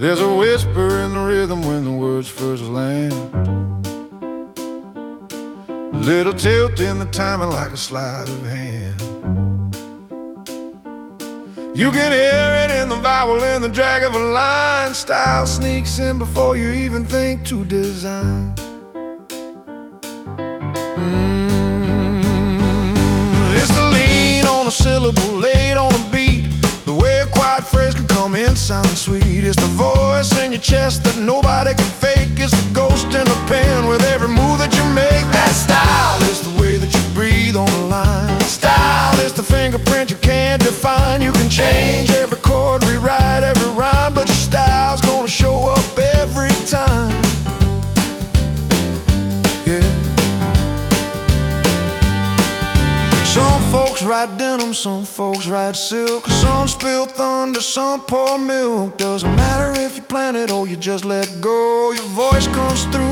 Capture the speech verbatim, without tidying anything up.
There's a whisper in the rhythm when the words first land. A little tilt in the timing like a sleight of hand. You can hear it in the vowel, in the drag of a line. Style sneaks in before you even think to design. mm, It's the lean on a syllable, laid on a beat. The way a quiet phrase can come in sounding sweet. It's the voice in your chest that nobody can fake. It's the ghost in the pen with every move that you make. That style is the way that you breathe on the line. Style is the fingerprint you can't define. You can change every chord, rewrite every rhyme, but your style's gonna show up every time. Yeah. Some folks write denim, some folks write silk. Some spill thunder, some pour milk. Doesn't matter if you plan it or you just let go. Your voice comes through